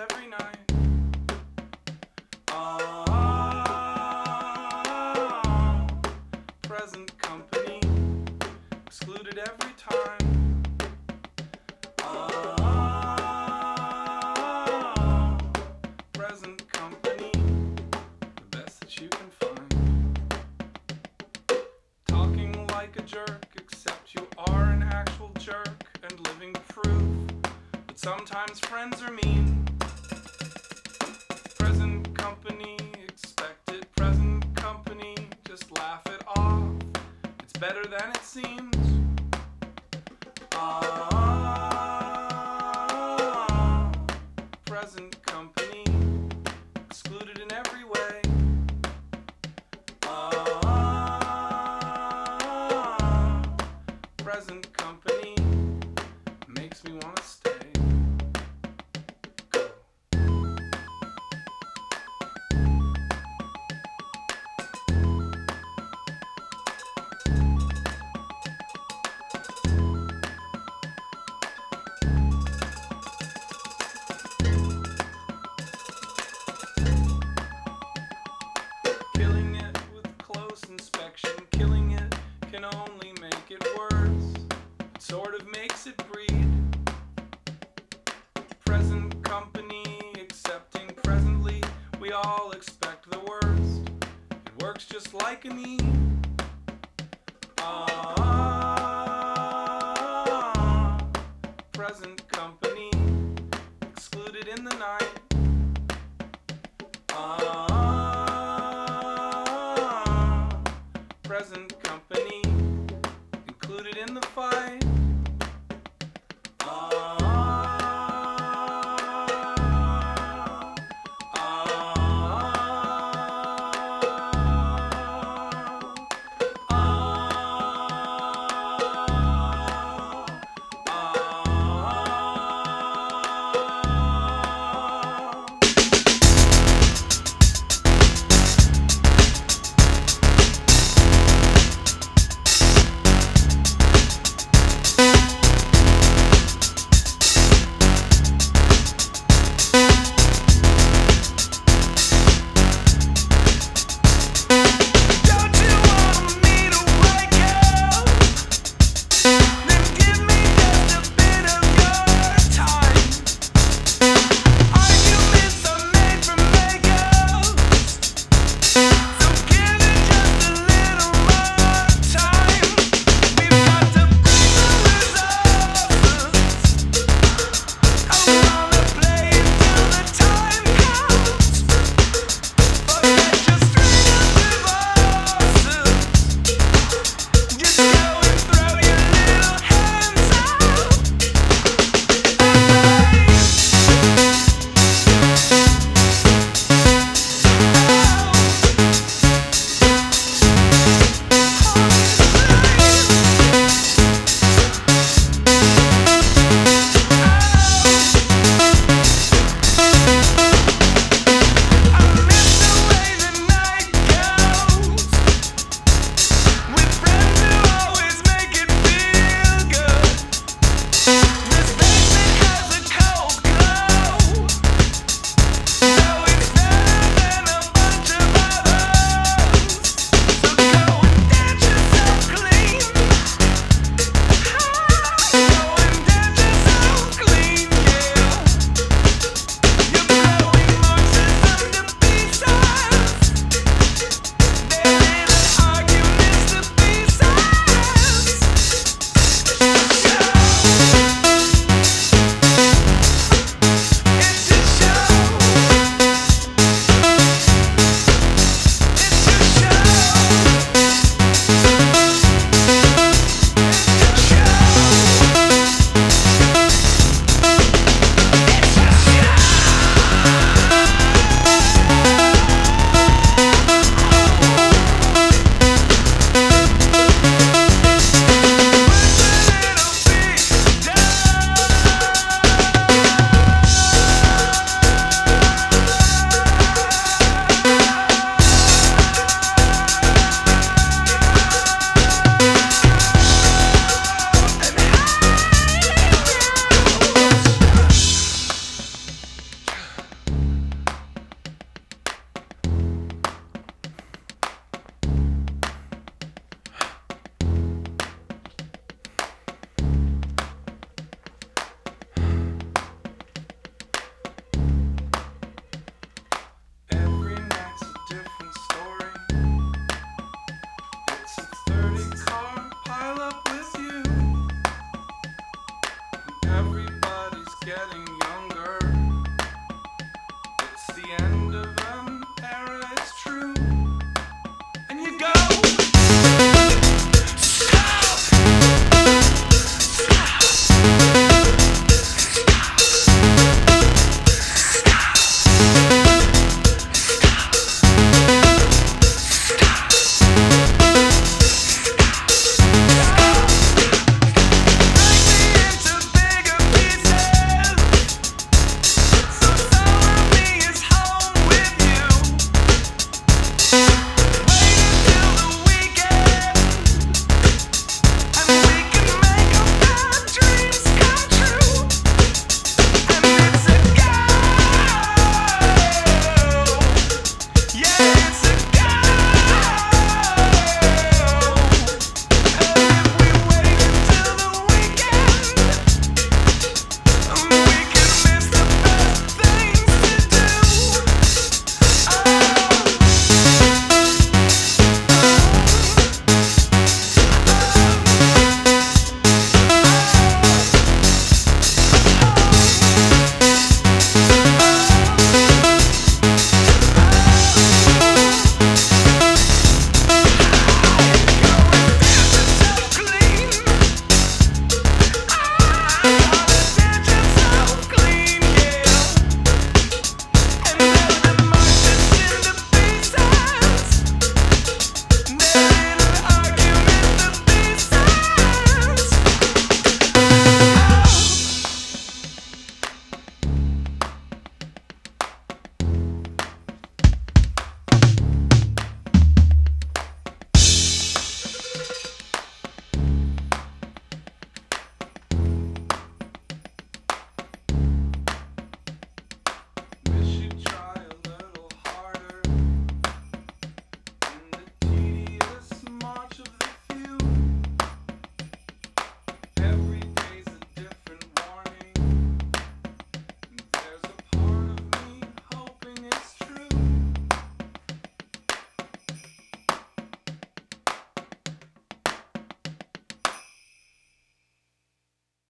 every night. Present company excluded every time. Present company, the best that you can find. Talking like a jerk, except you are an actual jerk, and living proof that sometimes friends are mean. Present company, expect it. Present company, just laugh it off. It's better than it seems. Present company, excluded in every way. Present company makes me want to stay. Go. Killing it with close inspection, killing it can only make it worse. It sort of makes it breed. Present company accepting presently, we all expect the worst. It works just like a need. Present company excluded in the night. Present company included in the fight.